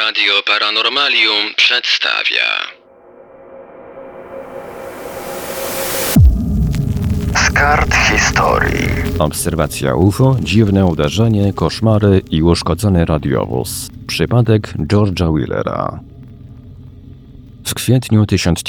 Radio Paranormalium przedstawia. Z kart historii. Obserwacja UFO, dziwne uderzenie, koszmary i uszkodzony radiowóz. Przypadek George'a Wheelera. W kwietniu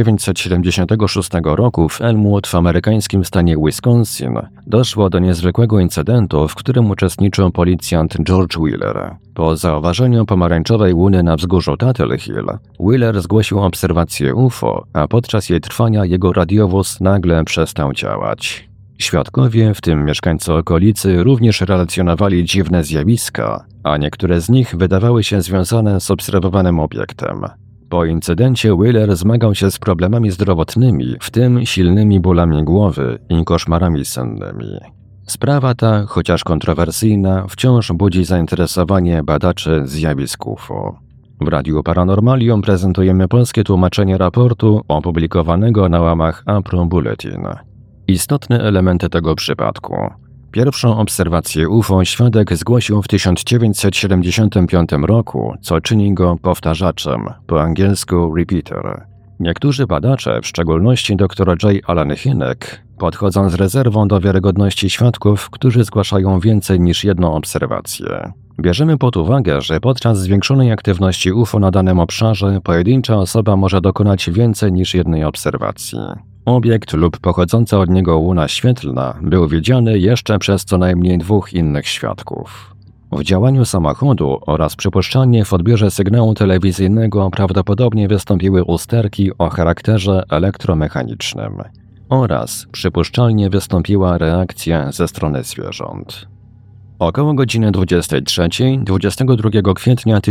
1976 roku w Elmwood w amerykańskim stanie Wisconsin doszło do niezwykłego incydentu, w którym uczestniczył policjant George Wheeler. Po zauważeniu pomarańczowej łuny na wzgórzu Tattle Hill, Wheeler zgłosił obserwację UFO, a podczas jej trwania jego radiowóz nagle przestał działać. Świadkowie, w tym mieszkańcy okolicy, również relacjonowali dziwne zjawiska, a niektóre z nich wydawały się związane z obserwowanym obiektem. Po incydencie Wheeler zmagał się z problemami zdrowotnymi, w tym silnymi bólami głowy i koszmarami sennymi. Sprawa ta, chociaż kontrowersyjna, wciąż budzi zainteresowanie badaczy zjawisk UFO. W Radiu Paranormalium prezentujemy polskie tłumaczenie raportu opublikowanego na łamach APRO Bulletin. Istotne elementy tego przypadku. Pierwszą obserwację UFO świadek zgłosił w 1975 roku, co czyni go powtarzaczem, po angielsku repeater. Niektórzy badacze, w szczególności dr J. Allen Hynek, podchodzą z rezerwą do wiarygodności świadków, którzy zgłaszają więcej niż jedną obserwację. Bierzemy pod uwagę, że podczas zwiększonej aktywności UFO na danym obszarze pojedyncza osoba może dokonać więcej niż jednej obserwacji. Obiekt lub pochodząca od niego łuna świetlna był widziany jeszcze przez co najmniej dwóch innych świadków. W działaniu samochodu oraz przypuszczalnie w odbiorze sygnału telewizyjnego prawdopodobnie wystąpiły usterki o charakterze elektromechanicznym oraz przypuszczalnie wystąpiła reakcja ze strony zwierząt. Około godziny 23, 22 kwietnia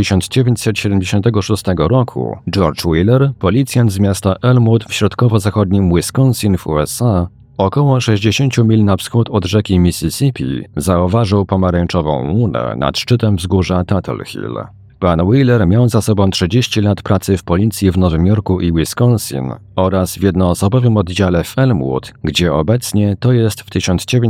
1976 roku George Wheeler, policjant z miasta Elmwood w środkowo-zachodnim Wisconsin w USA, około 60 mil na wschód od rzeki Mississippi, zauważył pomarańczową łunę nad szczytem wzgórza Tattle Hill. Pan Wheeler miał za sobą 30 lat pracy w policji w Nowym Jorku i Wisconsin oraz w jednoosobowym oddziale w Elmwood, gdzie obecnie, to jest w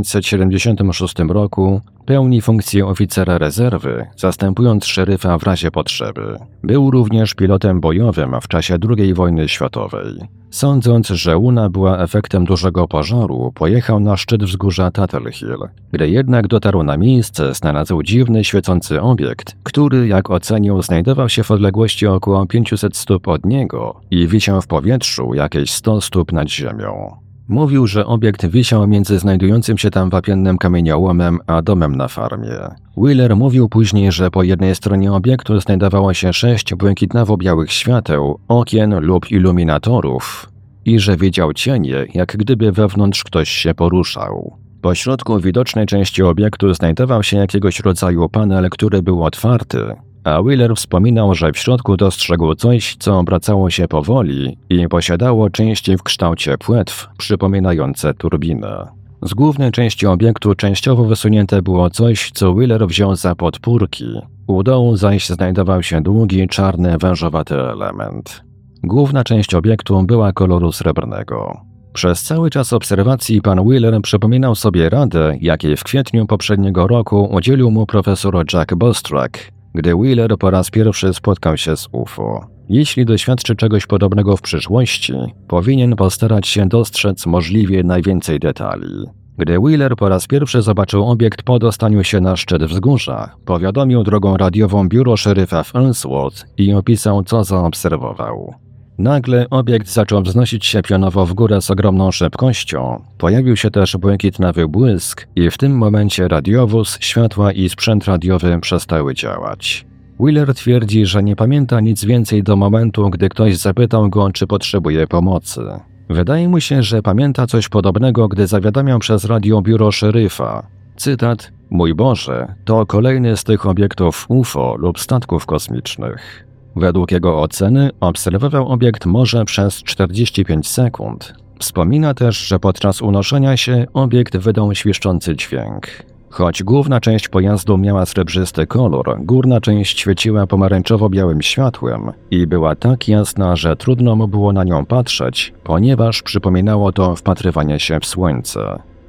1976 roku, pełni funkcję oficera rezerwy, zastępując szeryfa w razie potrzeby. Był również pilotem bojowym w czasie II wojny światowej. Sądząc, że łuna była efektem dużego pożaru, pojechał na szczyt wzgórza Tattle Hill. Gdy jednak dotarł na miejsce, znalazł dziwny, świecący obiekt, który, jak ocenił, znajdował się w odległości około 500 stóp od niego i wisiał w powietrzu jakieś 100 stóp nad ziemią. Mówił, że obiekt wisiał między znajdującym się tam wapiennym kamieniołomem a domem na farmie. Wheeler mówił później, że po jednej stronie obiektu znajdowało się 6 błękitnawo-białych świateł, okien lub iluminatorów i że widział cienie, jak gdyby wewnątrz ktoś się poruszał. Po środku widocznej części obiektu znajdował się jakiegoś rodzaju panel, który był otwarty, a Wheeler wspominał, że w środku dostrzegł coś, co obracało się powoli i posiadało części w kształcie płetw przypominające turbinę. Z głównej części obiektu częściowo wysunięte było coś, co Wheeler wziął za podpórki. U dołu zaś znajdował się długi, czarny, wężowaty element. Główna część obiektu była koloru srebrnego. Przez cały czas obserwacji pan Wheeler przypominał sobie radę, jakiej w kwietniu poprzedniego roku udzielił mu profesor Jack Bostruck, gdy Wheeler po raz pierwszy spotkał się z UFO. Jeśli doświadczy czegoś podobnego w przyszłości, powinien postarać się dostrzec możliwie najwięcej detali. Gdy Wheeler po raz pierwszy zobaczył obiekt po dostaniu się na szczyt wzgórza, powiadomił drogą radiową biuro szeryfa w Elmwood i opisał, co zaobserwował. Nagle obiekt zaczął wznosić się pionowo w górę z ogromną szybkością. Pojawił się też błękitnawy błysk i w tym momencie radiowóz, światła i sprzęt radiowy przestały działać. Wheeler twierdzi, że nie pamięta nic więcej do momentu, gdy ktoś zapytał go, czy potrzebuje pomocy. Wydaje mu się, że pamięta coś podobnego, gdy zawiadamiał przez radio biuro szeryfa. Cytat: „Mój Boże, to kolejny z tych obiektów UFO lub statków kosmicznych”. Według jego oceny obserwował obiekt może przez 45 sekund. Wspomina też, że podczas unoszenia się obiekt wydał świszczący dźwięk. Choć główna część pojazdu miała srebrzysty kolor, górna część świeciła pomarańczowo-białym światłem i była tak jasna, że trudno mu było na nią patrzeć, ponieważ przypominało to wpatrywanie się w słońce.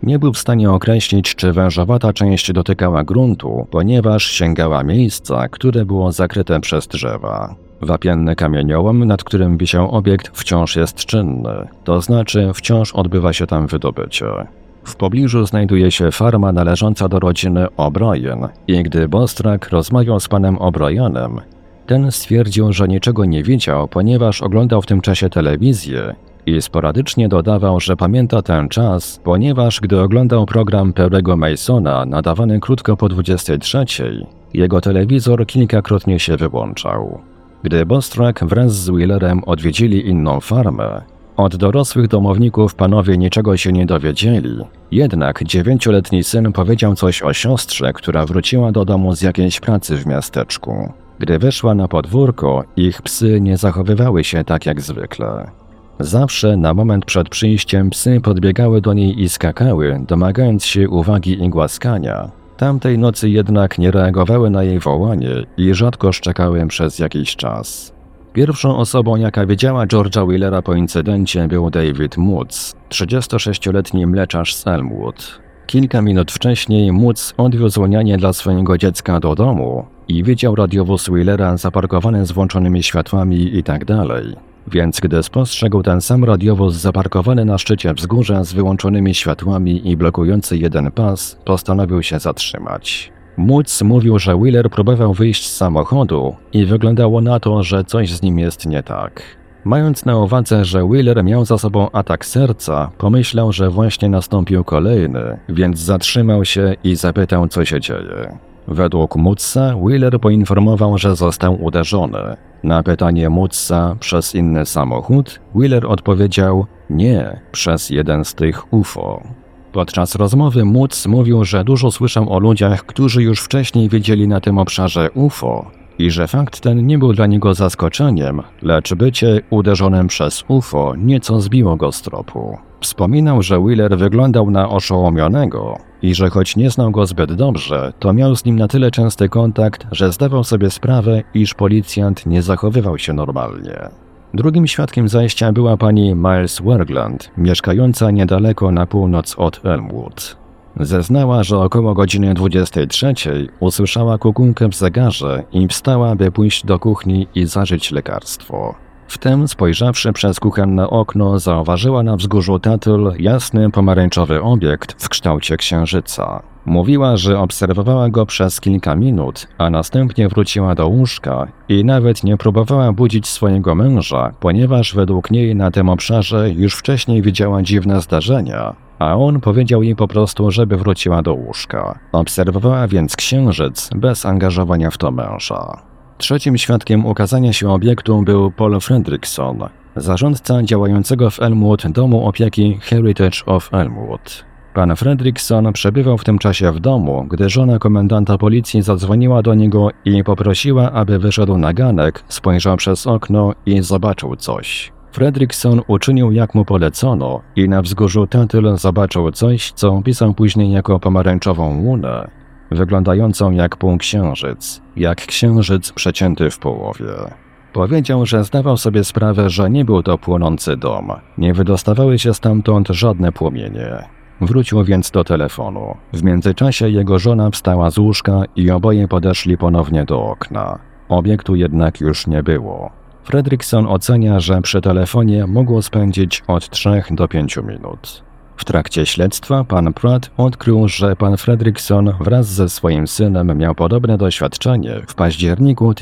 Nie był w stanie określić, czy wężowata część dotykała gruntu, ponieważ sięgała miejsca, które było zakryte przez drzewa. Wapienny kamieniołom, nad którym wisiał obiekt, wciąż jest czynny, to znaczy wciąż odbywa się tam wydobycie. W pobliżu znajduje się farma należąca do rodziny O'Brien i gdy Bostrak rozmawiał z panem O'Brienem, ten stwierdził, że niczego nie widział, ponieważ oglądał w tym czasie telewizję i sporadycznie dodawał, że pamięta ten czas, ponieważ gdy oglądał program Perry'ego Masona nadawany krótko po 23:00, jego telewizor kilkakrotnie się wyłączał. Gdy Bostrak wraz z Wheelerem odwiedzili inną farmę, od dorosłych domowników panowie niczego się nie dowiedzieli, jednak 9-letni syn powiedział coś o siostrze, która wróciła do domu z jakiejś pracy w miasteczku. Gdy weszła na podwórko, ich psy nie zachowywały się tak jak zwykle. Zawsze na moment przed przyjściem psy podbiegały do niej i skakały, domagając się uwagi i głaskania. Tamtej nocy jednak nie reagowały na jej wołanie i rzadko szczekały przez jakiś czas. Pierwszą osobą, jaka widziała George'a Wheelera po incydencie, był David Moods, 36-letni mleczarz z Elmwood. Kilka minut wcześniej Moods odwiózł nianię dla swojego dziecka do domu i widział radiowóz Wheelera zaparkowany z włączonymi światłami itd. Więc gdy spostrzegł ten sam radiowóz zaparkowany na szczycie wzgórza z wyłączonymi światłami i blokujący jeden pas, postanowił się zatrzymać. Moods mówił, że Wheeler próbował wyjść z samochodu i wyglądało na to, że coś z nim jest nie tak. Mając na uwadze, że Wheeler miał za sobą atak serca, pomyślał, że właśnie nastąpił kolejny, więc zatrzymał się i zapytał, co się dzieje. Według Moodsa Wheeler poinformował, że został uderzony. Na pytanie Moodsa przez inny samochód, Wheeler odpowiedział nie, przez jeden z tych UFO. Podczas rozmowy Moods mówił, że dużo słyszał o ludziach, którzy już wcześniej widzieli na tym obszarze UFO i że fakt ten nie był dla niego zaskoczeniem, lecz bycie uderzonym przez UFO nieco zbiło go z tropu. Wspominał, że Wheeler wyglądał na oszołomionego i że choć nie znał go zbyt dobrze, to miał z nim na tyle częsty kontakt, że zdawał sobie sprawę, iż policjant nie zachowywał się normalnie. Drugim świadkiem zajścia była pani Miles Wergland, mieszkająca niedaleko na północ od Elmwood. Zeznała, że około godziny 23:00 usłyszała kukunkę w zegarze i wstała, by pójść do kuchni i zażyć lekarstwo. Wtem, spojrzawszy przez kuchenne okno, zauważyła na wzgórzu Tattle jasny pomarańczowy obiekt w kształcie księżyca. Mówiła, że obserwowała go przez kilka minut, a następnie wróciła do łóżka i nawet nie próbowała budzić swojego męża, ponieważ według niej na tym obszarze już wcześniej widziała dziwne zdarzenia, a on powiedział jej po prostu, żeby wróciła do łóżka. Obserwowała więc księżyc bez angażowania w to męża. Trzecim świadkiem ukazania się obiektu był Paul Fredrickson, zarządca działającego w Elmwood domu opieki Heritage of Elmwood. Pan Fredrickson przebywał w tym czasie w domu, gdy żona komendanta policji zadzwoniła do niego i poprosiła, aby wyszedł na ganek, spojrzał przez okno i zobaczył coś. Fredrickson uczynił jak mu polecono i na wzgórzu Tattle zobaczył coś, co opisał później jako pomarańczową łunę, wyglądającą jak półksiężyc, jak księżyc przecięty w połowie. Powiedział, że zdawał sobie sprawę, że nie był to płonący dom, nie wydostawały się stamtąd żadne płomienie. Wrócił więc do telefonu. W międzyczasie jego żona wstała z łóżka i oboje podeszli ponownie do okna. Obiektu jednak już nie było. Fredrickson ocenia, że przy telefonie mógł spędzić od 3 do 5 minut. W trakcie śledztwa pan Pratt odkrył, że pan Fredrickson wraz ze swoim synem miał podobne doświadczenie w październiku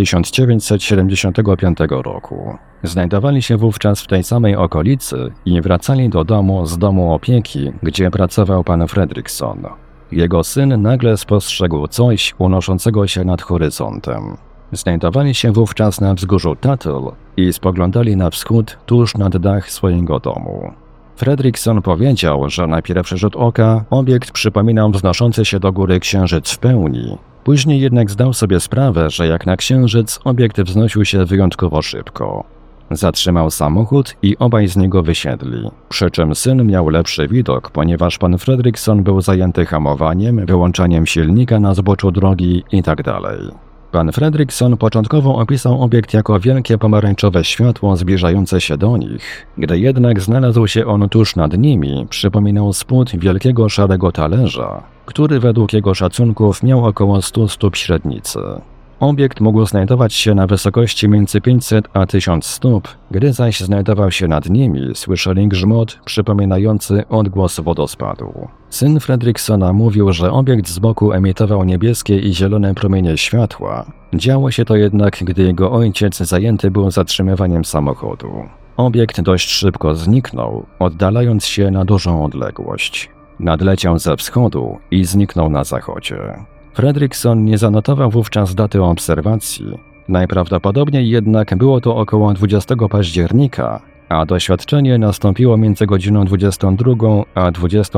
1975 roku. Znajdowali się wówczas w tej samej okolicy i wracali do domu z domu opieki, gdzie pracował pan Fredrickson. Jego syn nagle spostrzegł coś unoszącego się nad horyzontem. Znajdowali się wówczas na wzgórzu Tattle i spoglądali na wschód tuż nad dach swojego domu. Fredrickson powiedział, że na pierwszy rzut oka obiekt przypominał wznoszący się do góry księżyc w pełni. Później jednak zdał sobie sprawę, że jak na księżyc obiekt wznosił się wyjątkowo szybko. Zatrzymał samochód i obaj z niego wysiedli. Przy czym syn miał lepszy widok, ponieważ pan Fredrickson był zajęty hamowaniem, wyłączaniem silnika na zboczu drogi itd. Pan Fredrickson początkowo opisał obiekt jako wielkie pomarańczowe światło zbliżające się do nich. Gdy jednak znalazł się on tuż nad nimi, przypominał spód wielkiego szarego talerza, który według jego szacunków miał około 100 stóp średnicy. Obiekt mógł znajdować się na wysokości między 500 a 1000 stóp, gdy zaś znajdował się nad nimi, słyszeli grzmot przypominający odgłos wodospadu. Syn Fredricksona mówił, że obiekt z boku emitował niebieskie i zielone promienie światła. Działo się to jednak, gdy jego ojciec zajęty był zatrzymywaniem samochodu. Obiekt dość szybko zniknął, oddalając się na dużą odległość. Nadleciał ze wschodu i zniknął na zachodzie. Fredrickson nie zanotował wówczas daty obserwacji. Najprawdopodobniej jednak było to około 20 października, a doświadczenie nastąpiło między godziną 22 a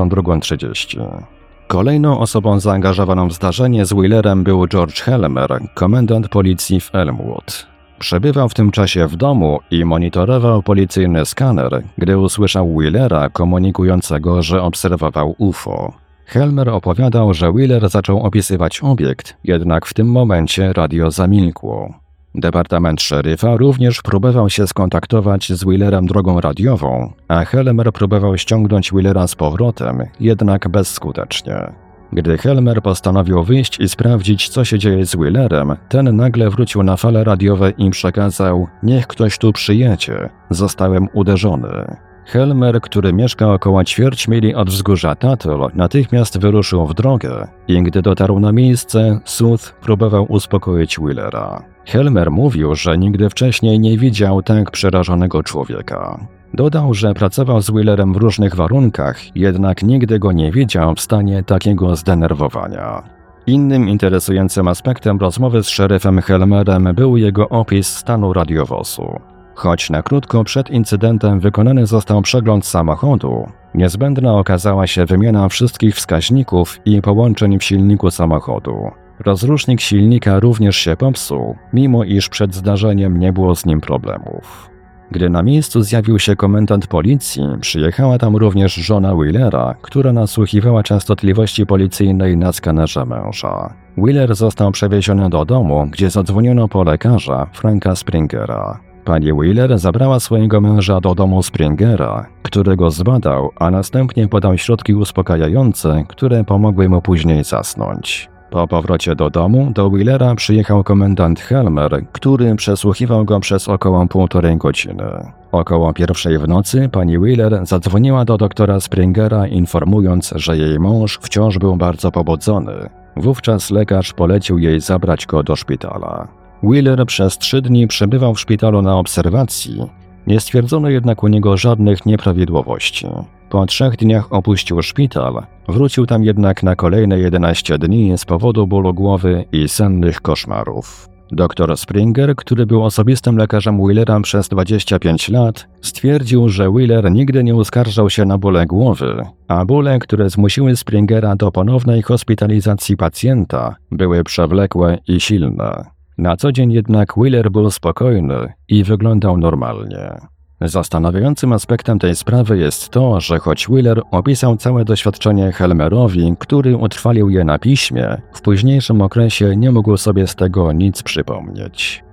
22:30. Kolejną osobą zaangażowaną w zdarzenie z Wheelerem był George Helmer, komendant policji w Elmwood. Przebywał w tym czasie w domu i monitorował policyjny skaner, gdy usłyszał Wheelera komunikującego, że obserwował UFO. Helmer opowiadał, że Wheeler zaczął opisywać obiekt, jednak w tym momencie radio zamilkło. Departament szeryfa również próbował się skontaktować z Wheelerem drogą radiową, a Helmer próbował ściągnąć Wheelera z powrotem, jednak bezskutecznie. Gdy Helmer postanowił wyjść i sprawdzić, co się dzieje z Wheelerem, ten nagle wrócił na fale radiowe i przekazał: „Niech ktoś tu przyjedzie, zostałem uderzony”. Helmer, który mieszka około ćwierć mili od wzgórza Tattle, natychmiast wyruszył w drogę i gdy dotarł na miejsce, Sooth próbował uspokoić Wheelera. Helmer mówił, że nigdy wcześniej nie widział tak przerażonego człowieka. Dodał, że pracował z Wheelerem w różnych warunkach, jednak nigdy go nie widział w stanie takiego zdenerwowania. Innym interesującym aspektem rozmowy z szeryfem Helmerem był jego opis stanu radiowozu. Choć na krótko przed incydentem wykonany został przegląd samochodu, niezbędna okazała się wymiana wszystkich wskaźników i połączeń w silniku samochodu. Rozrusznik silnika również się popsuł, mimo iż przed zdarzeniem nie było z nim problemów. Gdy na miejscu zjawił się komendant policji, przyjechała tam również żona Wheelera, która nasłuchiwała częstotliwości policyjnej na skanerze męża. Wheeler został przewieziony do domu, gdzie zadzwoniono po lekarza, Franka Springera. Pani Wheeler zabrała swojego męża do domu Springera, który go zbadał, a następnie podał środki uspokajające, które pomogły mu później zasnąć. Po powrocie do domu do Wheelera przyjechał komendant Helmer, który przesłuchiwał go przez około 1,5 godziny. Około 1:00 w nocy pani Wheeler zadzwoniła do doktora Springera, informując, że jej mąż wciąż był bardzo pobudzony. Wówczas lekarz polecił jej zabrać go do szpitala. Wheeler przez 3 dni przebywał w szpitalu na obserwacji. Nie stwierdzono jednak u niego żadnych nieprawidłowości. Po 3 dniach opuścił szpital, wrócił tam jednak na kolejne 11 dni z powodu bólu głowy i sennych koszmarów. Dr Springer, który był osobistym lekarzem Wheelera przez 25 lat, stwierdził, że Wheeler nigdy nie uskarżał się na bóle głowy, a bóle, które zmusiły Springera do ponownej hospitalizacji pacjenta, były przewlekłe i silne. Na co dzień jednak Wheeler był spokojny i wyglądał normalnie. Zastanawiającym aspektem tej sprawy jest to, że choć Wheeler opisał całe doświadczenie Helmerowi, który utrwalił je na piśmie, w późniejszym okresie nie mógł sobie z tego nic przypomnieć.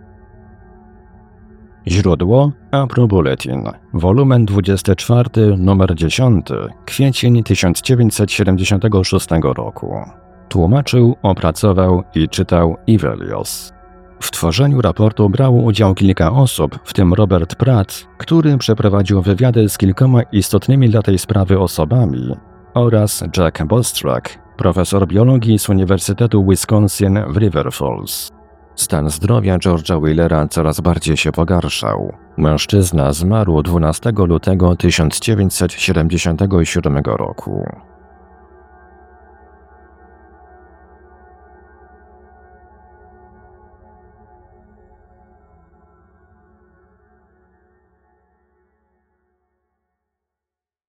Źródło: Apro Bulletin, wolumen 24, numer 10, kwiecień 1976 roku. Tłumaczył, opracował i czytał Ivelios. W tworzeniu raportu brało udział kilka osób, w tym Robert Pratt, który przeprowadził wywiady z kilkoma istotnymi dla tej sprawy osobami, oraz Jack Bostrack, profesor biologii z Uniwersytetu Wisconsin w River Falls. Stan zdrowia George'a Wheelera coraz bardziej się pogarszał. Mężczyzna zmarł 12 lutego 1977 roku.